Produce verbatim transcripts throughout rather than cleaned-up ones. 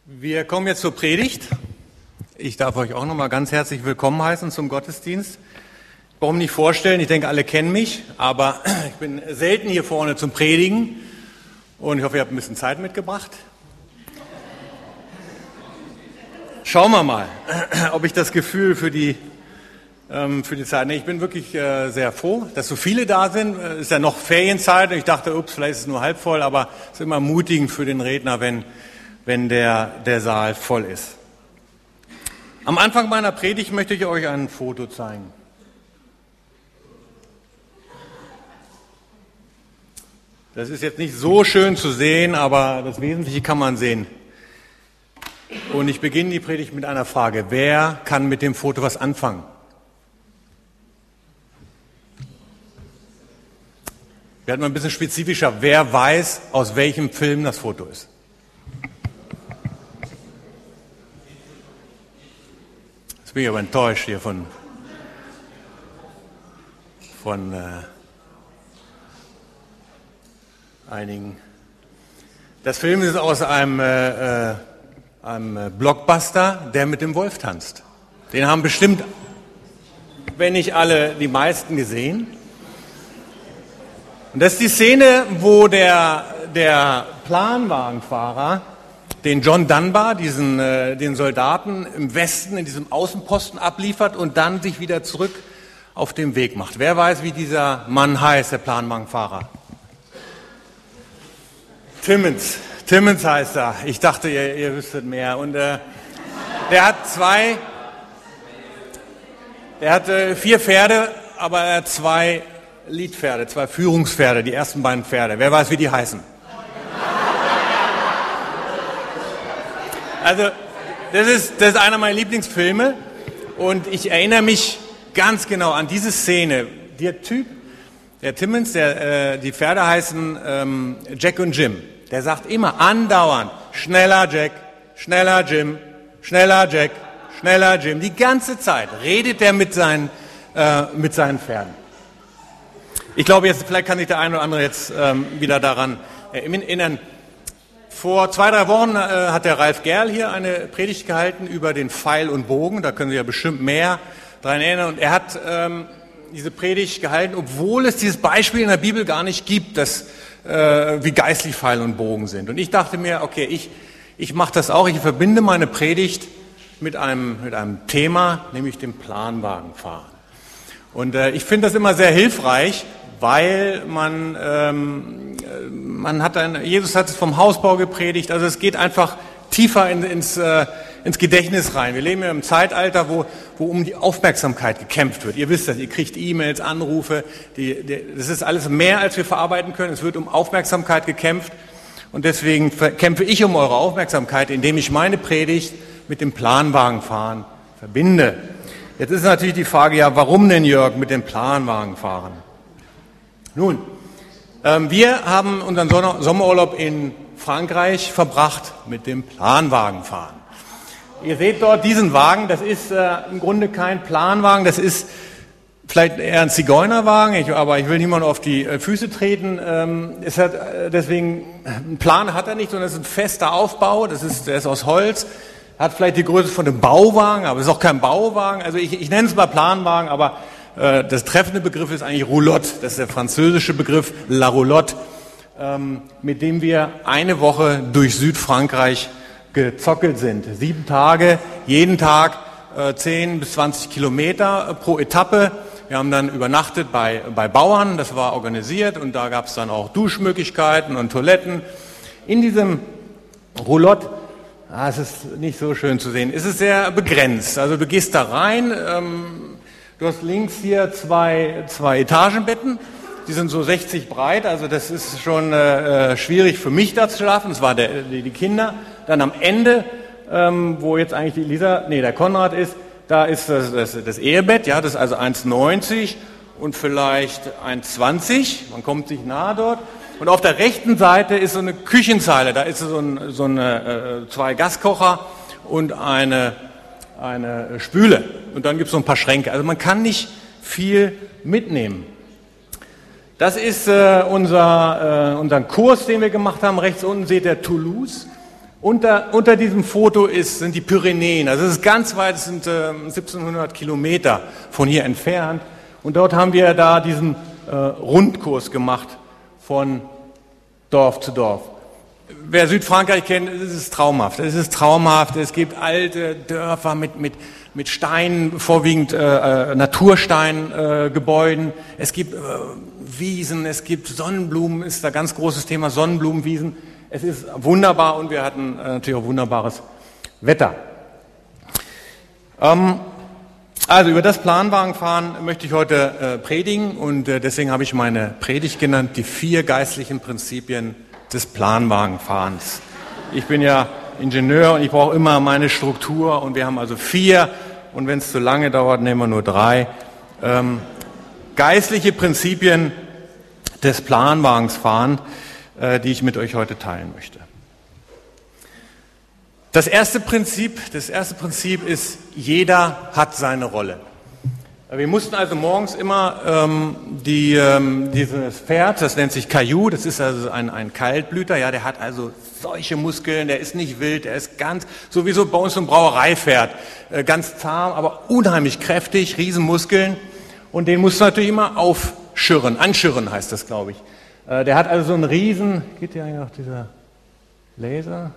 Wir kommen jetzt zur Predigt. Ich darf euch auch nochmal ganz herzlich willkommen heißen zum Gottesdienst. Ich brauche mich nicht vorstellen, ich denke, alle kennen mich, aber ich bin selten hier vorne zum Predigen und ich hoffe, ihr habt ein bisschen Zeit mitgebracht. Schauen wir mal, ob ich das Gefühl für die, ähm, für die Zeit... Nee, ich bin wirklich äh, sehr froh, dass so viele da sind. Es ist ja noch Ferienzeit und ich dachte, ups, vielleicht ist es nur halb voll, aber es ist immer ermutigend für den Redner, wenn... wenn der, der Saal voll ist. Am Anfang meiner Predigt möchte ich euch ein Foto zeigen. Das ist jetzt nicht so schön zu sehen, aber das Wesentliche kann man sehen. Und ich beginne die Predigt mit einer Frage. Wer kann mit dem Foto was anfangen? Werden wir ein bisschen spezifischer. Wer weiß, aus welchem Film das Foto ist? Jetzt bin ich aber enttäuscht hier von, von äh, einigen. Das Film ist aus einem, äh, einem Blockbuster, der mit dem Wolf tanzt. Den haben bestimmt, wenn nicht alle, die meisten gesehen. Und das ist die Szene, wo der, der Planwagenfahrer den John Dunbar, diesen, äh, den Soldaten im Westen in diesem Außenposten abliefert und dann sich wieder zurück auf den Weg macht. Wer weiß, wie dieser Mann heißt, der Planwagenfahrer? Timmons. Timmons heißt er. Ich dachte, ihr, ihr wüsstet mehr. Und äh, der hat zwei, der hat äh, vier Pferde, aber er hat zwei Leadpferde, zwei Führungspferde, die ersten beiden Pferde. Wer weiß, wie die heißen? Also, das ist, das ist einer meiner Lieblingsfilme und ich erinnere mich ganz genau an diese Szene. Der Typ, der Timmons, der, äh, die Pferde heißen ähm, Jack und Jim, der sagt immer andauernd, schneller Jack, schneller Jim, schneller Jack, schneller Jim. Die ganze Zeit redet er mit seinen, äh, mit seinen Pferden. Ich glaube, jetzt vielleicht kann sich der eine oder andere jetzt ähm, wieder daran erinnern. Vor zwei, drei Wochen äh, hat der Ralf Gerl hier eine Predigt gehalten über den Pfeil und Bogen. Da können Sie ja bestimmt mehr dran erinnern. Und er hat ähm, diese Predigt gehalten, obwohl es dieses Beispiel in der Bibel gar nicht gibt, dass, äh, wie geistlich Pfeil und Bogen sind. Und ich dachte mir, okay, ich, ich mache das auch. Ich verbinde meine Predigt mit einem, mit einem Thema, nämlich dem Planwagenfahren. Und äh, ich finde das immer sehr hilfreich, weil man, ähm, man hat ein, Jesus hat es vom Hausbau gepredigt, also es geht einfach tiefer in, ins, äh, ins Gedächtnis rein. Wir leben ja im Zeitalter, wo, wo um die Aufmerksamkeit gekämpft wird. Ihr wisst das, ihr kriegt E-Mails, Anrufe, die, die, das ist alles mehr, als wir verarbeiten können. Es wird um Aufmerksamkeit gekämpft und deswegen kämpfe ich um eure Aufmerksamkeit, indem ich meine Predigt mit dem Planwagenfahren verbinde. Jetzt ist natürlich die Frage, ja, warum denn, Jörg, mit dem Planwagenfahren? Nun, ähm, wir haben unseren Son- Sommerurlaub in Frankreich verbracht mit dem Planwagenfahren. Ihr seht dort diesen Wagen, das ist äh, im Grunde kein Planwagen, das ist vielleicht eher ein Zigeunerwagen, ich, aber ich will niemand auf die äh, Füße treten. Ähm, es hat, äh, deswegen, einen Plan hat er nicht, sondern es ist ein fester Aufbau, das ist, der ist aus Holz, hat vielleicht die Größe von einem Bauwagen, aber es ist auch kein Bauwagen, also ich, ich nenne es mal Planwagen, aber das treffende Begriff ist eigentlich Roulotte, das ist der französische Begriff La Roulotte, mit dem wir eine Woche durch Südfrankreich gezockelt sind. Sieben Tage, jeden Tag zehn bis zwanzig Kilometer pro Etappe. Wir haben dann übernachtet bei, bei Bauern, das war organisiert und da gab es dann auch Duschmöglichkeiten und Toiletten. In diesem Roulotte, ah, es ist nicht so schön zu sehen, ist es sehr begrenzt. Also du gehst da rein, ähm, du hast links hier zwei, zwei Etagenbetten, die sind so sechzig breit, also das ist schon äh, schwierig für mich da zu schlafen, das war der, die, die Kinder. Dann am Ende, ähm, wo jetzt eigentlich die Lisa, nee, der Konrad ist, da ist das, das, das Ehebett, ja, das ist also eins neunzig und vielleicht eins zwanzig, man kommt sich nahe dort. Und auf der rechten Seite ist so eine Küchenzeile, da ist so, ein, so eine, äh, zwei Gaskocher und eine eine Spüle und dann gibt es so ein paar Schränke. Also man kann nicht viel mitnehmen. Das ist äh, unser, äh, unser Kurs, den wir gemacht haben. Rechts unten seht ihr Toulouse. Unter, unter diesem Foto ist, sind die Pyrenäen, also es ist ganz weit, es sind äh, siebzehnhundert Kilometer von hier entfernt. Und dort haben wir da diesen äh, Rundkurs gemacht von Dorf zu Dorf. Wer Südfrankreich kennt, es ist traumhaft. Es ist traumhaft. Es gibt alte Dörfer mit, mit, mit Steinen, vorwiegend äh, Natursteingebäuden. Äh, es gibt äh, Wiesen, es gibt Sonnenblumen, ist da ganz großes Thema, Sonnenblumenwiesen. Es ist wunderbar und wir hatten äh, natürlich auch wunderbares Wetter. Ähm, also über das Planwagenfahren möchte ich heute äh, predigen und äh, deswegen habe ich meine Predigt genannt, die vier geistlichen Prinzipien des Planwagenfahrens. Ich bin ja Ingenieur und ich brauche immer meine Struktur und wir haben also vier und wenn es zu lange dauert, nehmen wir nur drei. Ähm, geistliche Prinzipien des Planwagensfahrens, äh, die ich mit euch heute teilen möchte. Das erste Prinzip, das erste Prinzip ist, jeder hat seine Rolle. Wir mussten also morgens immer ähm, die, ähm, dieses Pferd, das nennt sich Caillou, das ist also ein, ein Kaltblüter, ja, der hat also solche Muskeln, der ist nicht wild, der ist ganz, sowieso bei uns so ein Brauereipferd, äh, ganz zahm, aber unheimlich kräftig, Riesenmuskeln und den musst du natürlich immer aufschürren, anschürren heißt das, glaube ich. Äh, der hat also so einen riesen, geht hier eigentlich noch dieser Laser?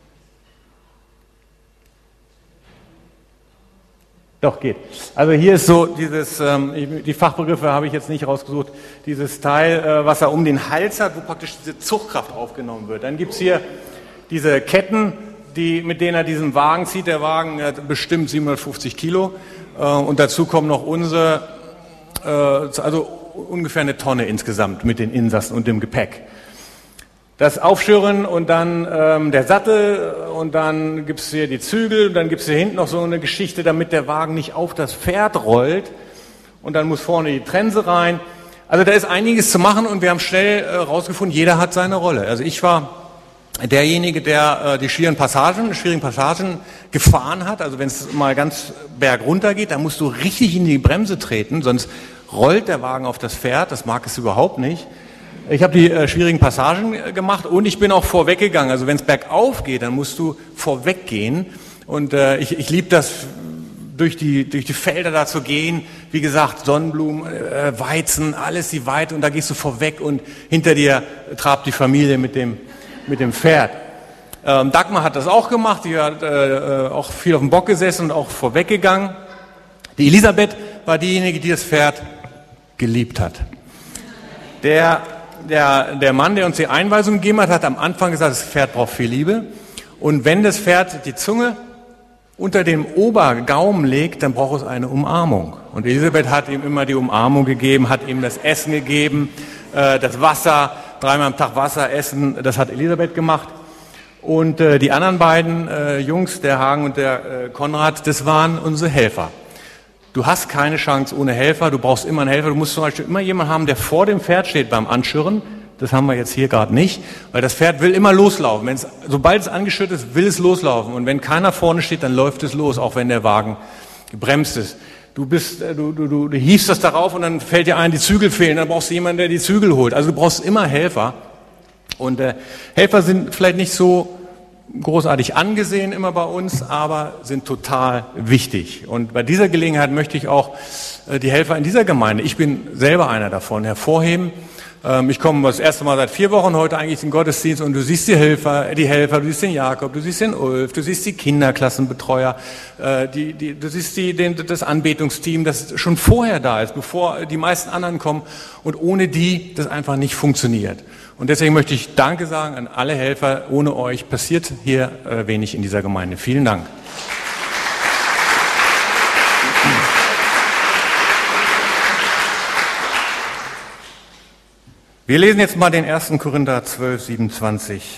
Doch, geht. Also hier ist so dieses, ähm, die Fachbegriffe habe ich jetzt nicht rausgesucht, dieses Teil, äh, was er um den Hals hat, wo praktisch diese Zugkraft aufgenommen wird. Dann gibt es hier diese Ketten, die, mit denen er diesen Wagen zieht. Der Wagen hat bestimmt siebenhundertfünfzig Kilo äh, und dazu kommen noch unsere, äh, also ungefähr eine Tonne insgesamt mit den Insassen und dem Gepäck. Das Aufschürren und dann ähm, der Sattel und dann gibt's hier die Zügel und dann gibt's hier hinten noch so eine Geschichte, damit der Wagen nicht auf das Pferd rollt und dann muss vorne die Trense rein. Also da ist einiges zu machen und wir haben schnell äh, rausgefunden, jeder hat seine Rolle. Also ich war derjenige, der äh, die schwierigen Passagen, schwierigen Passagen gefahren hat. Also wenn es mal ganz bergunter geht, dann musst du richtig in die Bremse treten, sonst rollt der Wagen auf das Pferd, das mag es überhaupt nicht. Ich habe die äh, schwierigen Passagen äh, gemacht und ich bin auch vorweggegangen. Also wenn es bergauf geht, dann musst du vorweggehen. Und äh, ich, ich liebe das, durch die, durch die Felder da zu gehen. Wie gesagt, Sonnenblumen, äh, Weizen, alles die Weite. Und da gehst du vorweg und hinter dir trabt die Familie mit dem, mit dem Pferd. Ähm, Dagmar hat das auch gemacht. Die hat äh, auch viel auf dem Bock gesessen und auch vorweggegangen. Die Elisabeth war diejenige, die das Pferd geliebt hat. Der Der, der Mann, der uns die Einweisung gegeben hat, hat am Anfang gesagt, das Pferd braucht viel Liebe. Und wenn das Pferd die Zunge unter dem Obergaumen legt, dann braucht es eine Umarmung. Und Elisabeth hat ihm immer die Umarmung gegeben, hat ihm das Essen gegeben, äh, das Wasser, dreimal am Tag Wasser, Essen, das hat Elisabeth gemacht. Und äh, die anderen beiden äh, Jungs, der Hagen und der äh, Konrad, das waren unsere Helfer. Du hast keine Chance ohne Helfer, du brauchst immer einen Helfer. Du musst zum Beispiel immer jemanden haben, der vor dem Pferd steht beim Anschürren. Das haben wir jetzt hier gerade nicht, weil das Pferd will immer loslaufen. Wenn's, sobald es angeschürt ist, will es loslaufen. Und wenn keiner vorne steht, dann läuft es los, auch wenn der Wagen gebremst ist. Du bist, du, du, du, du hiefst das darauf und dann fällt dir ein, die Zügel fehlen. Dann brauchst du jemanden, der die Zügel holt. Also du brauchst immer Helfer. Und äh, Helfer sind vielleicht nicht so großartig angesehen immer bei uns, aber sind total wichtig. Und bei dieser Gelegenheit möchte ich auch äh, die Helfer in dieser Gemeinde, ich bin selber einer davon, hervorheben. Ähm, ich komme das erste Mal seit vier Wochen heute eigentlich in den Gottesdienst und du siehst die Helfer, die Helfer, du siehst den Jakob, du siehst den Ulf, du siehst die Kinderklassenbetreuer, äh, die, die, du siehst die, den, das Anbetungsteam, das schon vorher da ist, bevor die meisten anderen kommen und ohne die das einfach nicht funktioniert. Und deswegen möchte ich Danke sagen an alle Helfer. Ohne euch passiert hier äh, wenig in dieser Gemeinde. Vielen Dank. Wir lesen jetzt mal den ersten Korinther zwölf, siebenundzwanzig.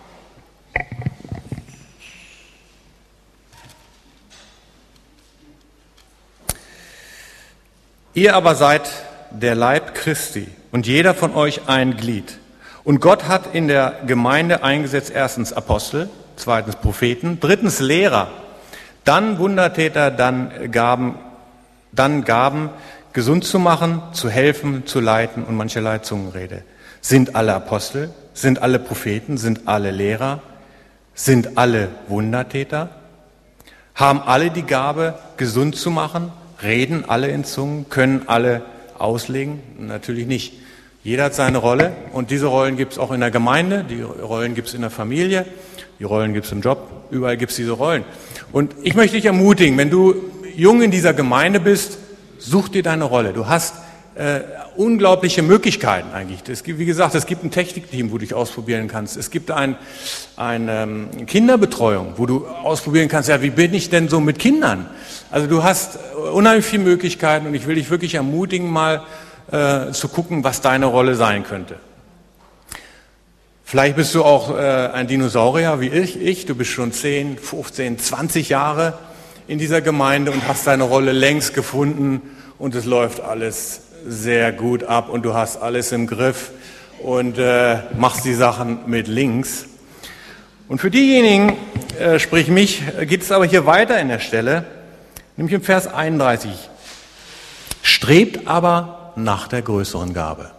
Ihr aber seid der Leib Christi und jeder von euch ein Glied. Und Gott hat in der Gemeinde eingesetzt, erstens Apostel, zweitens Propheten, drittens Lehrer, dann Wundertäter, dann Gaben, dann Gaben, gesund zu machen, zu helfen, zu leiten und mancherlei Zungenrede. Sind alle Apostel? Sind alle Propheten? Sind alle Lehrer? Sind alle Wundertäter? Haben alle die Gabe, gesund zu machen? Reden alle in Zungen? Können alle auslegen? Natürlich nicht. Jeder hat seine Rolle und diese Rollen gibt es auch in der Gemeinde, die Rollen gibt es in der Familie, die Rollen gibt es im Job, überall gibt es diese Rollen. Und ich möchte dich ermutigen, wenn du jung in dieser Gemeinde bist, such dir deine Rolle. Du hast äh, unglaubliche Möglichkeiten eigentlich. Es gibt, wie gesagt, es gibt ein Technikteam, wo du dich ausprobieren kannst. Es gibt ein, ein ähm, Kinderbetreuung, wo du ausprobieren kannst, ja, wie bin ich denn so mit Kindern? Also du hast unheimlich viele Möglichkeiten und ich will dich wirklich ermutigen, mal äh, zu gucken, was deine Rolle sein könnte. Vielleicht bist du auch äh, ein Dinosaurier wie ich, ich. Du bist schon zehn, fünfzehn, zwanzig Jahre in dieser Gemeinde und hast deine Rolle längst gefunden und es läuft alles sehr gut ab und du hast alles im Griff und äh, machst die Sachen mit links. Und für diejenigen, äh, sprich mich, geht es aber hier weiter in der Stelle, nämlich im Vers einunddreißig. Strebt aber nach der größeren Gabe.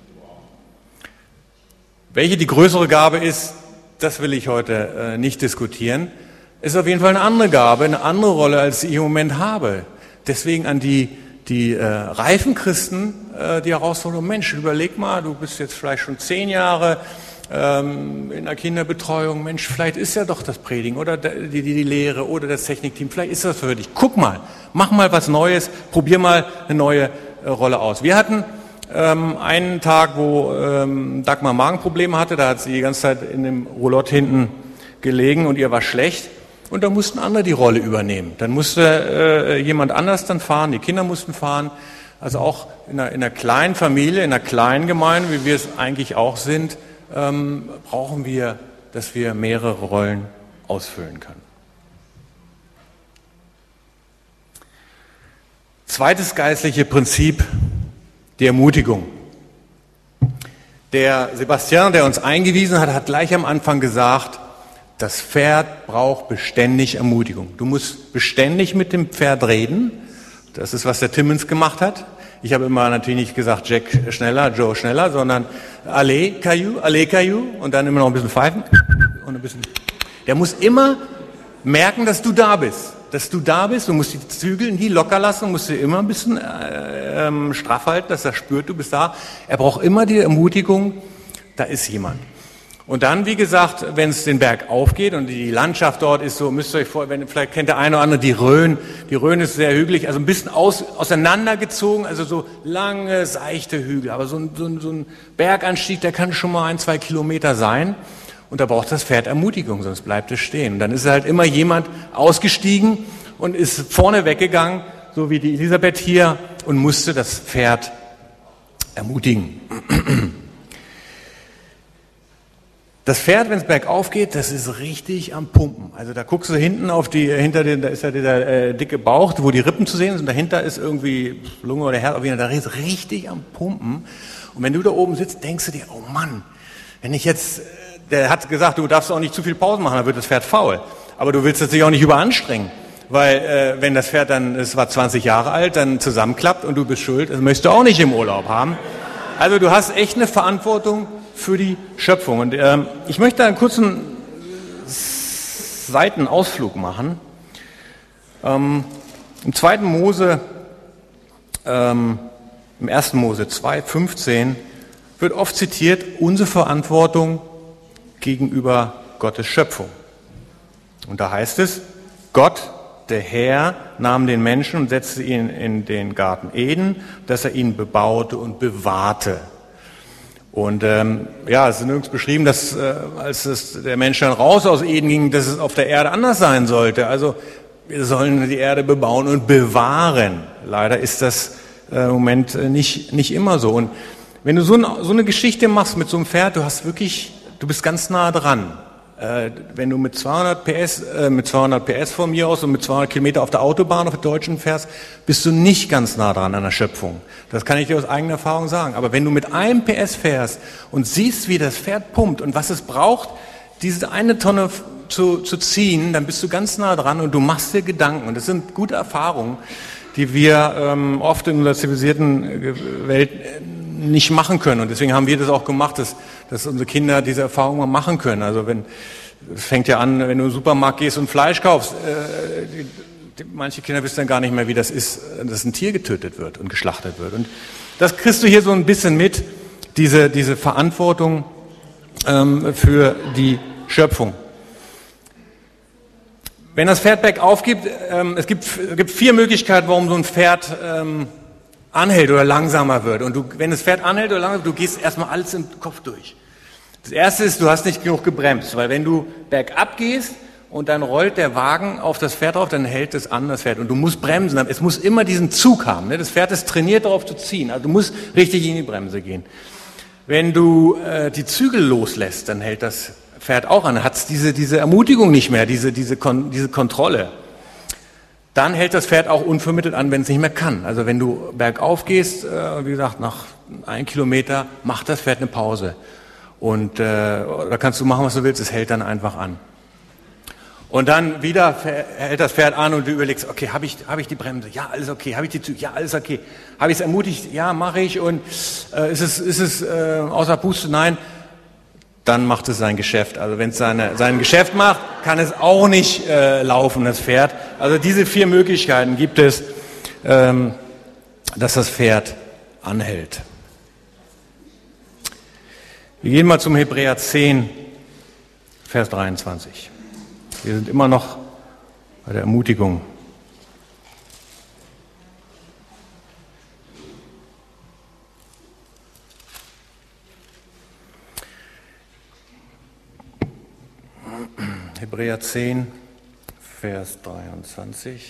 Welche die größere Gabe ist, das will ich heute äh, nicht diskutieren. Ist auf jeden Fall eine andere Gabe, eine andere Rolle, als ich im Moment habe. Deswegen an die, die äh, reifen Christen äh, die Herausforderung, Mensch, überleg mal, du bist jetzt vielleicht schon zehn Jahre ähm, in der Kinderbetreuung, Mensch, vielleicht ist ja doch das Predigen oder die, die, die Lehre oder das Technikteam, vielleicht ist das für dich. Guck mal, mach mal was Neues, probier mal eine neue äh, Rolle aus. Wir hatten ähm, einen Tag, wo ähm, Dagmar Magenprobleme hatte, da hat sie die ganze Zeit in dem Roulotte hinten gelegen und ihr war schlecht. Und da mussten andere die Rolle übernehmen. Dann musste äh, jemand anders dann fahren, die Kinder mussten fahren. Also auch in einer, in einer kleinen Familie, in einer kleinen Gemeinde, wie wir es eigentlich auch sind, ähm, brauchen wir, dass wir mehrere Rollen ausfüllen können. Zweites geistliche Prinzip, die Ermutigung. Der Sebastian, der uns eingewiesen hat, hat gleich am Anfang gesagt, das Pferd braucht beständig Ermutigung. Du musst beständig mit dem Pferd reden. Das ist, was der Timmons gemacht hat. Ich habe immer natürlich nicht gesagt, Jack schneller, Joe schneller, sondern Allez, Caillou, Allez, Caillou und dann immer noch ein bisschen pfeifen und ein bisschen. Der muss immer merken, dass du da bist. Dass du da bist, du musst die Zügel nie locker lassen, musst du immer ein bisschen äh, ähm, straff halten, dass er spürt, du bist da. Er braucht immer die Ermutigung, da ist jemand. Und dann, wie gesagt, wenn es den Berg aufgeht und die Landschaft dort ist so, müsst ihr euch vorstellen, vielleicht kennt der eine oder andere die Rhön. Die Rhön ist sehr hügelig, also ein bisschen aus, auseinandergezogen, also so lange, seichte Hügel. Aber so ein, so, ein, so ein Berganstieg, der kann schon mal ein, zwei Kilometer sein. Und da braucht das Pferd Ermutigung, sonst bleibt es stehen. Und dann ist halt immer jemand ausgestiegen und ist vorne weggegangen, so wie die Elisabeth hier, und musste das Pferd ermutigen. Das Pferd, wenn es bergauf geht, das ist richtig am Pumpen. Also da guckst du hinten auf die, hinter den, da ist ja dieser äh, dicke Bauch, wo die Rippen zu sehen sind, und dahinter ist irgendwie Lunge oder Herz, da ist richtig am Pumpen. Und wenn du da oben sitzt, denkst du dir, oh Mann, wenn ich jetzt, der hat gesagt, du darfst auch nicht zu viel Pause machen, dann wird das Pferd faul. Aber du willst dich auch nicht überanstrengen. Weil äh, wenn das Pferd dann, es war zwanzig Jahre alt, dann zusammenklappt und du bist schuld, das möchtest du auch nicht im Urlaub haben. Also du hast echt eine Verantwortung für die Schöpfung. Und ähm, ich möchte einen kurzen Seitenausflug machen. Ähm, Im zweiten Mose, ähm, im ersten Mose zwei, fünfzehn wird oft zitiert, unsere Verantwortung gegenüber Gottes Schöpfung. Und da heißt es, Gott, der Herr, nahm den Menschen und setzte ihn in den Garten Eden, dass er ihn bebaute und bewahrte. Und ähm, ja, es ist nirgends beschrieben, dass äh, als es der Mensch dann raus aus Eden ging, dass es auf der Erde anders sein sollte. Also wir sollen die Erde bebauen und bewahren. Leider ist das äh, im Moment äh, nicht nicht immer so. Und wenn du so, ein, so eine Geschichte machst mit so einem Pferd, du hast wirklich, du bist ganz nah dran. Äh, wenn du mit zweihundert P S, äh, mit zweihundert P S von mir aus und mit zweihundert Kilometer auf der Autobahn, auf der Deutschen fährst, bist du nicht ganz nah dran an der Schöpfung. Das kann ich dir aus eigener Erfahrung sagen. Aber wenn du mit einem P S fährst und siehst, wie das Pferd pumpt und was es braucht, diese eine Tonne zu, zu ziehen, dann bist du ganz nah dran und du machst dir Gedanken. Und das sind gute Erfahrungen, die wir ähm, oft in unserer zivilisierten Welt nicht machen können. Und deswegen haben wir das auch gemacht, dass, dass unsere Kinder diese Erfahrung mal machen können. Also wenn, Es fängt ja an, wenn du in den Supermarkt gehst und Fleisch kaufst. Äh, die, die, manche Kinder wissen dann gar nicht mehr, wie das ist, dass ein Tier getötet wird und geschlachtet wird. Und das kriegst du hier so ein bisschen mit, diese, diese Verantwortung ähm, für die Schöpfung. Wenn das Pferd bergauf gibt, ähm, es gibt, es gibt vier Möglichkeiten, warum so ein Pferd ähm, anhält oder langsamer wird. Und du, wenn das Pferd anhält oder langsamer wird, du gehst erstmal alles im Kopf durch. Das erste ist, du hast nicht genug gebremst, weil wenn du bergab gehst und dann rollt der Wagen auf das Pferd drauf, dann hält es an, das Pferd. Und du musst bremsen. Es muss immer diesen Zug haben. Ne? Das Pferd ist trainiert darauf zu ziehen. Also du musst richtig in die Bremse gehen. Wenn du äh, die Zügel loslässt, dann hält das Pferd auch an, hat es diese, diese Ermutigung nicht mehr, diese, diese, Kon- diese Kontrolle. Dann hält das Pferd auch unvermittelt an, wenn es nicht mehr kann. Also wenn du bergauf gehst, äh, wie gesagt, nach einem Kilometer, macht das Pferd eine Pause. Und äh, da kannst du machen, was du willst, es hält dann einfach an. Und dann wieder hält das Pferd an und du überlegst, okay, habe ich, hab ich die Bremse? Ja, alles okay. Habe ich die Züge? Ja, alles okay. Habe ich es ermutigt? Ja, mache ich. Und äh, ist es, ist es äh, außer Puste? Nein. Dann macht es sein Geschäft. Also wenn es seine, sein Geschäft macht, kann es auch nicht äh, laufen, das Pferd. Also diese vier Möglichkeiten gibt es, ähm, dass das Pferd anhält. Wir gehen mal zum Hebräer zehn, Vers dreiundzwanzig. Wir sind immer noch bei der Ermutigung. Hebräer zehn, Vers dreiundzwanzig.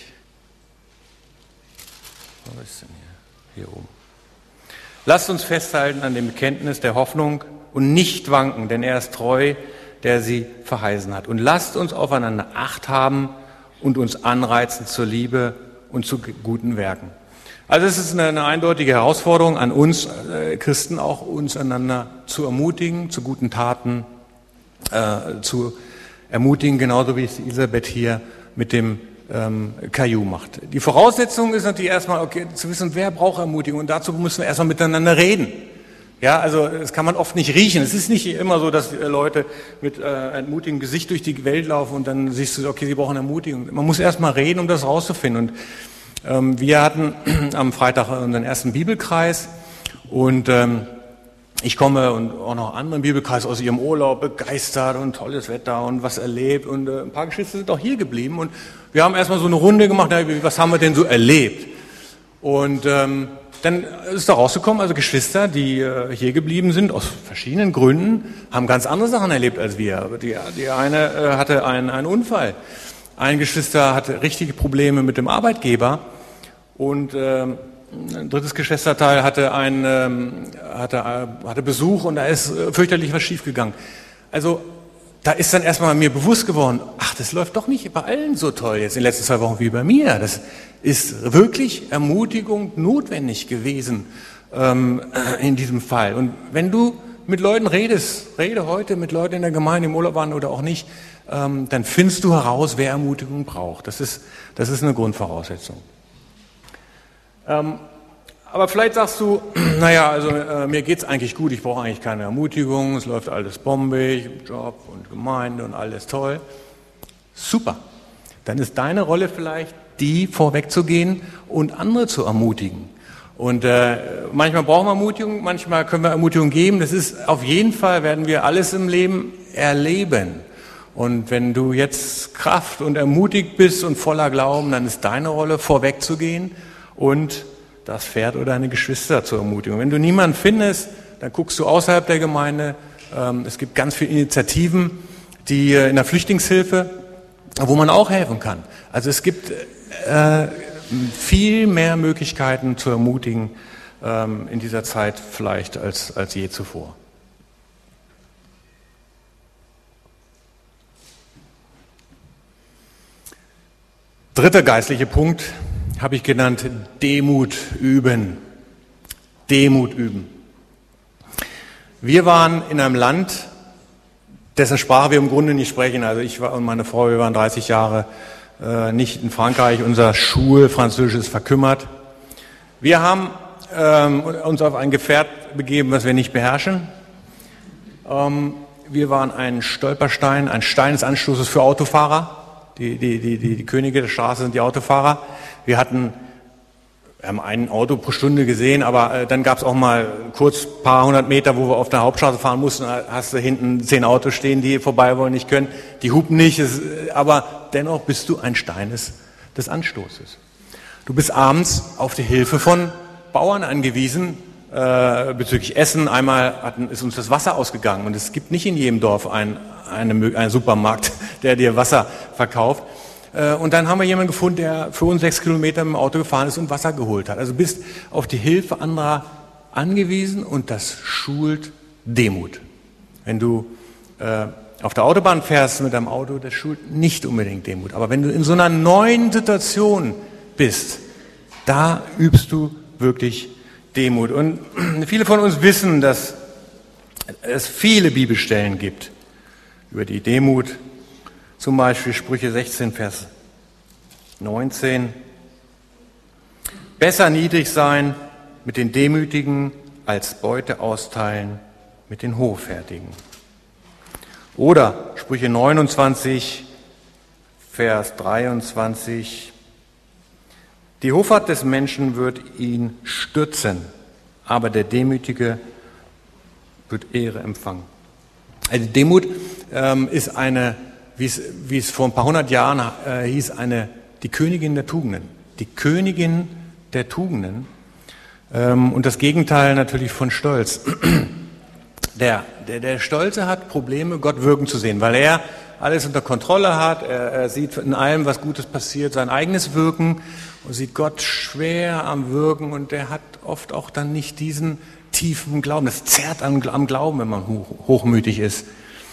Wo ist denn hier? Hier oben. Lasst uns festhalten an dem Bekenntnis der Hoffnung und nicht wanken, denn er ist treu, der sie verheißen hat. Und lasst uns aufeinander Acht haben und uns anreizen zur Liebe und zu guten Werken. Also es ist eine, eine eindeutige Herausforderung an uns äh, Christen, auch uns einander zu ermutigen, zu guten Taten, äh, zu ermutigen, genauso wie es Elisabeth hier mit dem ähm, Caillou macht. Die Voraussetzung ist natürlich erstmal, okay, zu wissen, wer braucht Ermutigung, und dazu müssen wir erstmal miteinander reden. Ja, also das kann man oft nicht riechen. Es ist nicht immer so, dass Leute mit äh, entmutigem Gesicht durch die Welt laufen und dann siehst du, okay, sie brauchen Ermutigung. Man muss erstmal reden, um das rauszufinden. Und ähm, wir hatten am Freitag unseren ersten Bibelkreis und ähm, ich komme und auch noch andere im Bibelkreis aus ihrem Urlaub begeistert und tolles Wetter und was erlebt und äh, ein paar Geschwister sind auch hier geblieben und wir haben erstmal so eine Runde gemacht, was haben wir denn so erlebt? Und ähm, dann ist da rausgekommen, also Geschwister, die äh, hier geblieben sind, aus verschiedenen Gründen, haben ganz andere Sachen erlebt als wir. Die, die eine äh, hatte einen, einen Unfall, ein Geschwister hatte richtige Probleme mit dem Arbeitgeber und äh, ein drittes Geschwisterteil hatte, ein, ähm, hatte, äh, hatte Besuch und da ist äh, fürchterlich was schiefgegangen. Also da ist dann erstmal mir bewusst geworden, ach, das läuft doch nicht bei allen so toll jetzt in den letzten zwei Wochen wie bei mir. Das ist wirklich Ermutigung notwendig gewesen ähm, in diesem Fall. Und wenn du mit Leuten redest, rede heute mit Leuten in der Gemeinde, im Urlaub waren oder auch nicht, ähm, dann findest du heraus, wer Ermutigung braucht. Das ist, das ist eine Grundvoraussetzung. Ähm, aber vielleicht sagst du, naja, also äh, mir geht's eigentlich gut, ich brauche eigentlich keine Ermutigung, es läuft alles bombig, im Job und Gemeinde und alles toll. Super. Dann ist deine Rolle vielleicht die, vorwegzugehen und andere zu ermutigen. Und äh, manchmal brauchen wir Ermutigung, manchmal können wir Ermutigung geben. Das ist auf jeden Fall, werden wir alles im Leben erleben. Und wenn du jetzt Kraft und ermutigt bist und voller Glauben, dann ist deine Rolle, vorwegzugehen und das Pferd oder deine Geschwister zur Ermutigung. Wenn du niemanden findest, dann guckst du außerhalb der Gemeinde. Ähm, es gibt ganz viele Initiativen, die äh, in der Flüchtlingshilfe, wo man auch helfen kann. Also es gibt äh, viel mehr Möglichkeiten zu ermutigen ähm, in dieser Zeit vielleicht als, als je zuvor. Dritter geistliche Punkt habe ich genannt, Demut üben. Demut üben. Wir waren in einem Land, dessen Sprache wir im Grunde nicht sprechen. Also ich war und meine Frau, wir waren dreißig Jahre äh, nicht in Frankreich. Unser Schulfranzösisch ist verkümmert. Wir haben ähm, uns auf ein Gefährt begeben, was wir nicht beherrschen. Ähm, wir waren ein Stolperstein, ein Stein des Anstoßes für Autofahrer. Die, die, die, die, die Könige der Straße sind die Autofahrer. Wir hatten Wir haben ein Auto pro Stunde gesehen, aber äh, dann gab es auch mal kurz ein paar hundert Meter, wo wir auf der Hauptstraße fahren mussten. Da hast du hinten zehn Autos stehen, die vorbei wollen, nicht können. Die hupen nicht, es, aber dennoch bist du ein Stein des, des Anstoßes. Du bist abends auf die Hilfe von Bauern angewiesen äh, bezüglich Essen. Einmal hatten, ist uns das Wasser ausgegangen und es gibt nicht in jedem Dorf einen, eine, einen Supermarkt, der dir Wasser verkauft. Und dann haben wir jemanden gefunden, der für uns sechs Kilometer mit dem Auto gefahren ist und Wasser geholt hat. Also bist auf die Hilfe anderer angewiesen und das schult Demut. Wenn du äh, auf der Autobahn fährst mit deinem Auto, das schult nicht unbedingt Demut. Aber wenn du in so einer neuen Situation bist, da übst du wirklich Demut. Und viele von uns wissen, dass es viele Bibelstellen gibt über die Demut. Zum Beispiel Sprüche sechzehn, Vers neunzehn. Besser niedrig sein mit den Demütigen, als Beute austeilen mit den Hochfertigen. Oder Sprüche neunundzwanzig, Vers dreiundzwanzig. Die Hoffart des Menschen wird ihn stürzen, aber der Demütige wird Ehre empfangen. Also Demut ähm, ist eine Wie es, wie es vor ein paar hundert Jahren äh, hieß, eine, die Königin der Tugenden. Die Königin der Tugenden. Ähm, und das Gegenteil natürlich von Stolz. Der, der, der Stolze hat Probleme, Gott wirken zu sehen, weil er alles unter Kontrolle hat. Er, er sieht in allem, was Gutes passiert, sein eigenes Wirken und sieht Gott schwer am Wirken. Und der hat oft auch dann nicht diesen tiefen Glauben. Das zerrt am, am Glauben, wenn man hoch, hochmütig ist.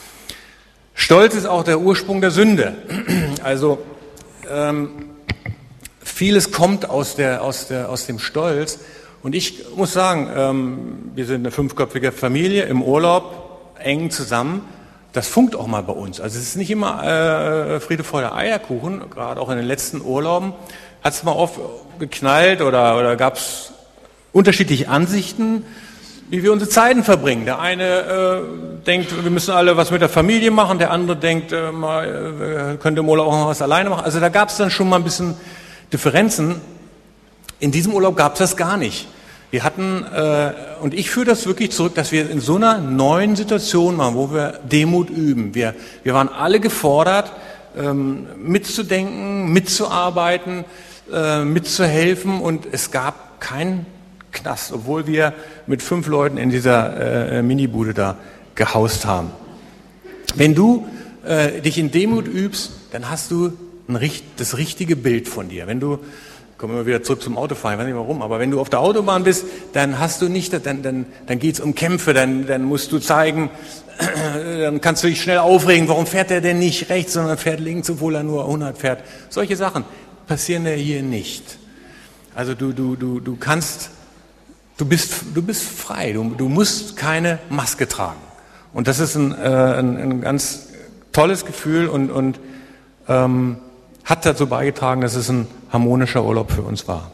Stolz ist auch der Ursprung der Sünde. Also ähm, vieles kommt aus, der, aus, der, aus dem Stolz. Und ich muss sagen, ähm, wir sind eine fünfköpfige Familie im Urlaub, eng zusammen. Das funkt auch mal bei uns. Also es ist nicht immer äh, Friede, Freude, Eierkuchen. Gerade auch in den letzten Urlauben hat es mal oft geknallt oder, oder gab es unterschiedliche Ansichten, wie wir unsere Zeiten verbringen. Der eine äh, denkt, wir müssen alle was mit der Familie machen, der andere denkt, äh, mal, äh, könnte im Urlaub auch noch was alleine machen. Also da gab es dann schon mal ein bisschen Differenzen. In diesem Urlaub gab es das gar nicht. Wir hatten, äh, und ich führe das wirklich zurück, dass wir in so einer neuen Situation waren, wo wir Demut üben. Wir, wir waren alle gefordert, ähm, mitzudenken, mitzuarbeiten, äh, mitzuhelfen und es gab kein Knast, obwohl wir mit fünf Leuten in dieser äh, Minibude da gehaust haben. Wenn du äh, dich in Demut übst, dann hast du ein, das richtige Bild von dir. Wenn du, kommen wir wieder zurück zum Autofahren, ich weiß nicht warum, aber wenn du auf der Autobahn bist, dann hast du nicht, dann, dann, dann geht es um Kämpfe, dann, dann musst du zeigen, dann kannst du dich schnell aufregen, warum fährt er denn nicht rechts, sondern fährt links, obwohl er nur hundert fährt. Solche Sachen passieren ja hier nicht. Also du, du, du, du kannst Du bist, du bist frei, du, du musst keine Maske tragen. Und das ist ein, äh, ein, ein ganz tolles Gefühl und, und ähm, hat dazu beigetragen, dass es ein harmonischer Urlaub für uns war.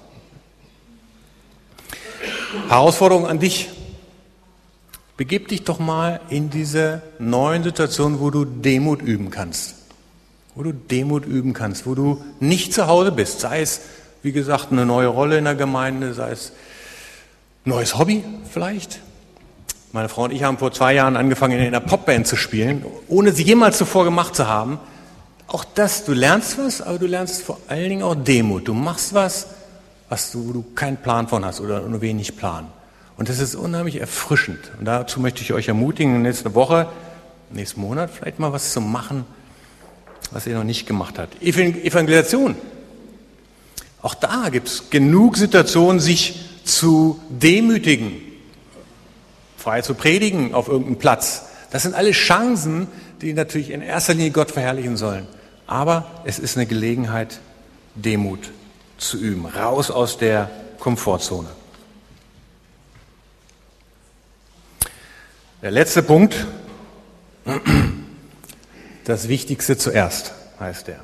Herausforderung an dich. Begib dich doch mal in diese neuen Situationen, wo du Demut üben kannst. Wo du Demut üben kannst, wo du nicht zu Hause bist. Sei es, wie gesagt, eine neue Rolle in der Gemeinde, sei es neues Hobby vielleicht. Meine Frau und ich haben vor zwei Jahren angefangen, in einer Popband zu spielen, ohne sie jemals zuvor gemacht zu haben. Auch das, du lernst was, aber du lernst vor allen Dingen auch Demut. Du machst was, was du, wo du keinen Plan von hast oder nur wenig Plan. Und das ist unheimlich erfrischend. Und dazu möchte ich euch ermutigen, nächste Woche, nächsten Monat vielleicht mal was zu machen, was ihr noch nicht gemacht habt. Evangelisation. Auch da gibt es genug Situationen, sich zu demütigen, frei zu predigen auf irgendeinem Platz. Das sind alle Chancen, die natürlich in erster Linie Gott verherrlichen sollen. Aber es ist eine Gelegenheit, Demut zu üben, raus aus der Komfortzone. Der letzte Punkt, das Wichtigste zuerst, heißt der.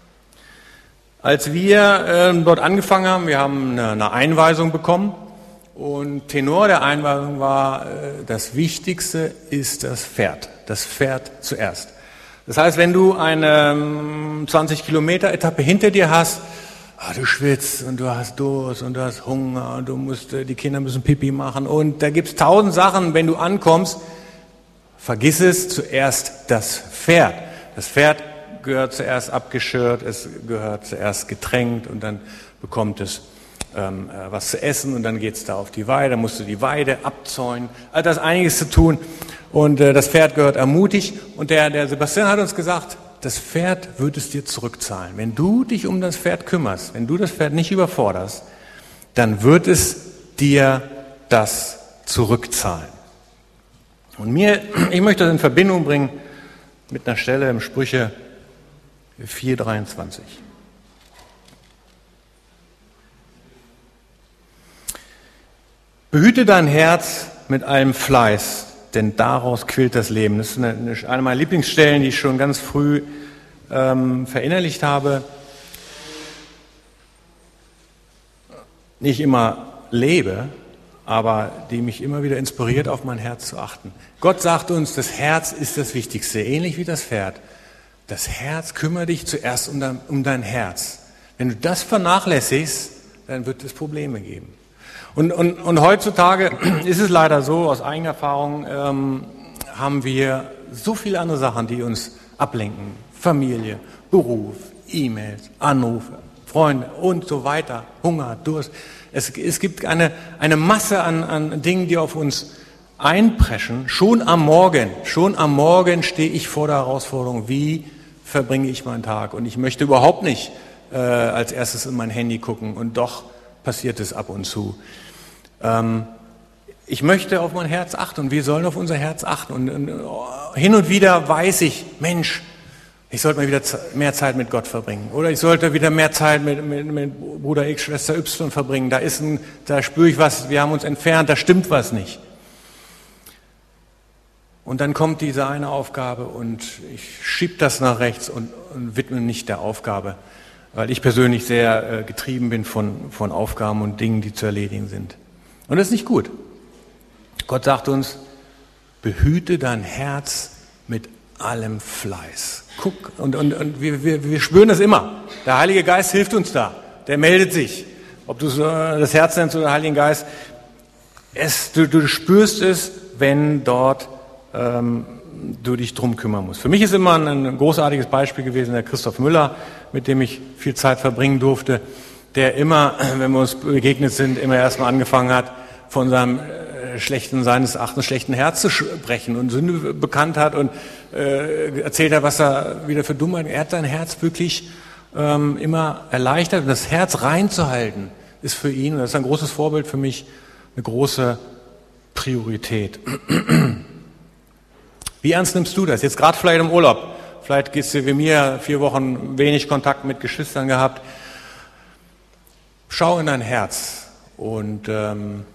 Als wir äh, dort angefangen haben, wir haben eine, eine Einweisung bekommen Und Tenor der Einweisung war, das Wichtigste ist das Pferd. Das Pferd zuerst. Das heißt, wenn du eine zwanzig Kilometer Etappe hinter dir hast, ah, du schwitzt und du hast Durst und du hast Hunger und du musst, die Kinder müssen Pipi machen und da gibt's tausend Sachen, wenn du ankommst, vergiss es, zuerst das Pferd. Das Pferd gehört zuerst abgeschirrt, es gehört zuerst getränkt und dann bekommt es ähm, was zu essen und dann geht's da auf die Weide, dann musst du die Weide abzäunen. Also da ist einiges zu tun und äh, das Pferd gehört ermutigt und der, der Sebastian hat uns gesagt, das Pferd wird es dir zurückzahlen. Wenn du dich um das Pferd kümmerst, wenn du das Pferd nicht überforderst, dann wird es dir das zurückzahlen. Und mir, ich möchte das in Verbindung bringen mit einer Stelle im Sprüche vier dreiundzwanzig. Behüte dein Herz mit allem Fleiß, denn daraus quillt das Leben. Das ist eine, eine meiner Lieblingsstellen, die ich schon ganz früh ähm, verinnerlicht habe. Nicht immer lebe, aber die mich immer wieder inspiriert, auf mein Herz zu achten. Gott sagt uns, das Herz ist das Wichtigste, ähnlich wie das Pferd. Das Herz, kümmere dich zuerst um dein, um dein Herz. Wenn du das vernachlässigst, dann wird es Probleme geben. Und, und, und heutzutage ist es leider so, aus eigener Erfahrung ähm, haben wir so viele andere Sachen, die uns ablenken. Familie, Beruf, E-Mails, Anrufe, Freunde und so weiter, Hunger, Durst. Es, es gibt eine, eine Masse an, an Dingen, die auf uns einpreschen. Schon am Morgen, schon am Morgen stehe ich vor der Herausforderung, wie verbringe ich meinen Tag? Und ich möchte überhaupt nicht äh, als erstes in mein Handy gucken und doch passiert es ab und zu. Ähm, ich möchte auf mein Herz achten und wir sollen auf unser Herz achten. Und, und oh, hin und wieder weiß ich, Mensch, ich sollte mal wieder mehr Zeit mit Gott verbringen. Oder ich sollte wieder mehr Zeit mit, mit, mit Bruder X, Schwester Y verbringen. Da ist ein, da spüre ich was, wir haben uns entfernt, da stimmt was nicht. Und dann kommt diese eine Aufgabe und ich schiebe das nach rechts und, und widme mich der Aufgabe. Weil ich persönlich sehr äh, getrieben bin von, von Aufgaben und Dingen, die zu erledigen sind. Und das ist nicht gut. Gott sagt uns, behüte dein Herz mit allem Fleiß. Guck, und, und, und wir, wir, wir spüren das immer. Der Heilige Geist hilft uns da. Der meldet sich. Ob du das Herz nennst oder den Heiligen Geist. Es, du, du spürst es, wenn dort ähm, du dich drum kümmern musst. Für mich ist immer ein, ein großartiges Beispiel gewesen, der Christoph Müller, mit dem ich viel Zeit verbringen durfte, der immer, wenn wir uns begegnet sind, immer erstmal angefangen hat, von seinem äh, schlechten, seines Erachtens schlechten Herz zu sprechen und Sünde bekannt hat und äh, erzählt hat, was er wieder für Dummheit. Er hat sein Herz wirklich ähm, immer erleichtert und das Herz reinzuhalten ist für ihn, und das ist ein großes Vorbild für mich, eine große Priorität. Wie ernst nimmst du das? Jetzt gerade vielleicht im Urlaub. Vielleicht gehst du wie mir vier Wochen wenig Kontakt mit Geschwistern gehabt. Schau in dein Herz und ähm,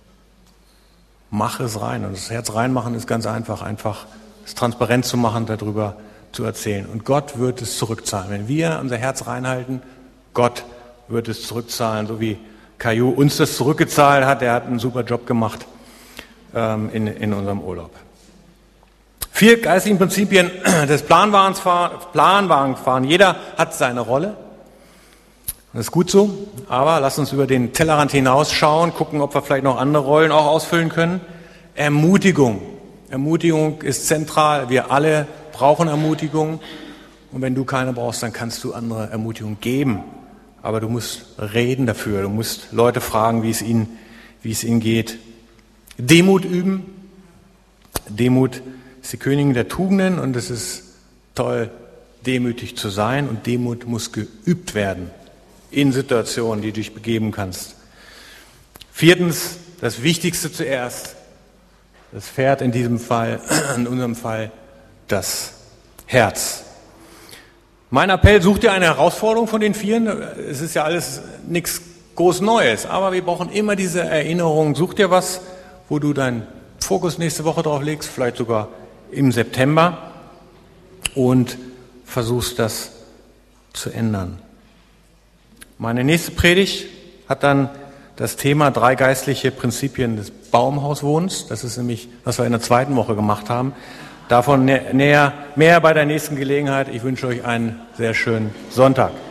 mach es rein. Und das Herz reinmachen ist ganz einfach, einfach es transparent zu machen, darüber zu erzählen. Und Gott wird es zurückzahlen. Wenn wir unser Herz reinhalten, Gott wird es zurückzahlen, so wie Caillou uns das zurückgezahlt hat. Er hat einen super Job gemacht ähm, in, in unserem Urlaub. Vier geistlichen Prinzipien des Planwagenfahren. Jeder hat seine Rolle. Das ist gut so, aber lass uns über den Tellerrand hinausschauen, gucken, ob wir vielleicht noch andere Rollen auch ausfüllen können. Ermutigung. Ermutigung ist zentral. Wir alle brauchen Ermutigung. Und wenn du keine brauchst, dann kannst du andere Ermutigung geben. Aber du musst reden dafür. Du musst Leute fragen, wie es ihnen, wie es ihnen geht. Demut üben. Demut ist die Königin der Tugenden und es ist toll, demütig zu sein. Und Demut muss geübt werden in Situationen, die du dich begeben kannst. Viertens, das Wichtigste zuerst, das Pferd in diesem Fall, in unserem Fall, das Herz. Mein Appell, such dir eine Herausforderung von den Vieren. Es ist ja alles nichts groß Neues, aber wir brauchen immer diese Erinnerung. Such dir was, wo du deinen Fokus nächste Woche drauf legst, vielleicht sogar im September, und versuchst das zu ändern. Meine nächste Predigt hat dann das Thema drei geistliche Prinzipien des Baumhauswohnens. Das ist nämlich, was wir in der zweiten Woche gemacht haben. Davon näher, mehr bei der nächsten Gelegenheit. Ich wünsche euch einen sehr schönen Sonntag.